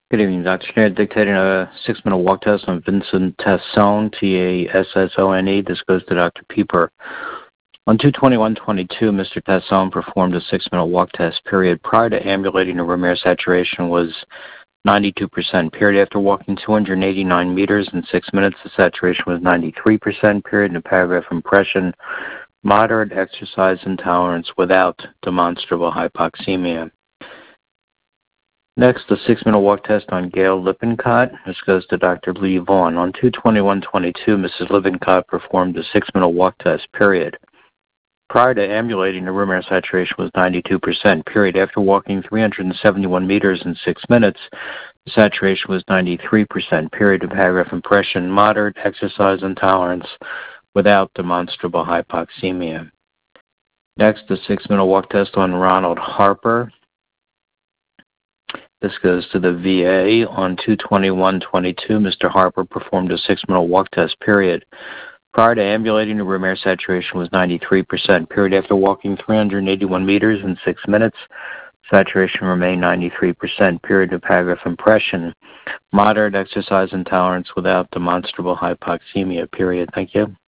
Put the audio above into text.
Good evening, Dr. Schneider. Dictating a 6-minute walk test on Vincent Tassone, Tassone. This goes to Dr. Pieper. On 2/21/22, Mr. Tassone performed a 6-minute walk test. Period. Prior to ambulating, the room air saturation was 92%. Period. After walking 289 meters in 6 minutes, the saturation was 93%. Period. In the paragraph impression, moderate exercise intolerance without demonstrable hypoxemia. Next, the 6-minute walk test on Gail Lippincott. This goes to Dr. Lee Vaughn. On 2/21/22, Mrs. Lippincott performed a 6-minute walk test. Period. Prior to ambulating, the room air saturation was 92%. Period. After walking 371 meters in 6 minutes, the saturation was 93%. Period. In paragraph impression, moderate exercise intolerance without demonstrable hypoxemia. Next, the 6-minute walk test on Ronald Harper. This goes to the VA. On 2/21/22, Mr. Harper performed a 6-minute walk test. Period. Prior to ambulating, the room air saturation was 93%. Period. After walking 381 meters in 6 minutes, saturation remained 93%. Period. In paragraph impression, moderate exercise intolerance without demonstrable hypoxemia. Period. Thank you.